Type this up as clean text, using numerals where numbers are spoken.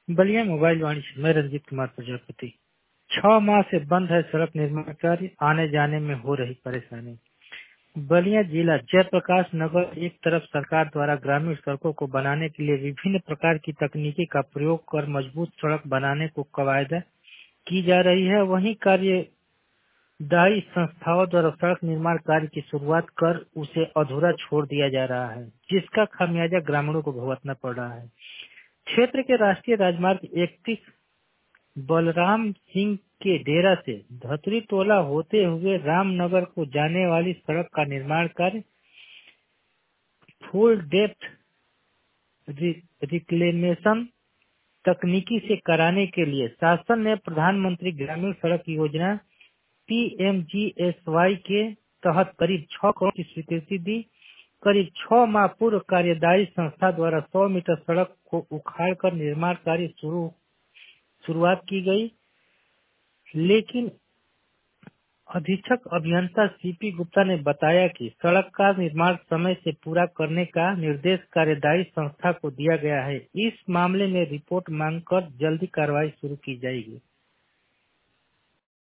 Ballia mobile वाणिज्य में रंजीत कुमार प्रजापति। 6 माह से बंद है सड़क निर्माण कार्य, आने जाने में हो रही परेशानी। बलिया जिला जयप्रकाश नगर एक तरफ सरकार द्वारा ग्रामीण सड़कों को बनाने के लिए विभिन्न प्रकार की तकनीकी का प्रयोग कर मजबूत सड़क बनाने को कवायद की जा रही है, वहीं कार्यदायी संस्थाओं द्वारा सड़क निर्माण कार्य की शुरुआत कर उसे अधूरा छोड़ दिया जा रहा है, जिसका खामियाजा ग्रामीणों को भुगतना पड़ रहा है। क्षेत्र के राष्ट्रीय राजमार्ग 31 बलराम सिंह के डेरा से धतरी टोला होते हुए रामनगर को जाने वाली सड़क का निर्माण कार्य फुल डेप्थ रिक्लेमेशन तकनीकी से कराने के लिए शासन ने प्रधानमंत्री ग्रामीण सड़क योजना PMGSY के तहत करीब 6 करोड़ की स्वीकृति दी। करीब 6 माह पूर्व कार्यदायी संस्था द्वारा 100 मीटर सड़क को उखाड़कर निर्माण कार्य शुरुआत की गई, लेकिन अधीक्षक अभियंता CP गुप्ता ने बताया कि सड़क का निर्माण समय से पूरा करने का निर्देश कार्यदायी संस्था को दिया गया है। इस मामले में रिपोर्ट मांगकर जल्दी कार्रवाई शुरू की जाएगी।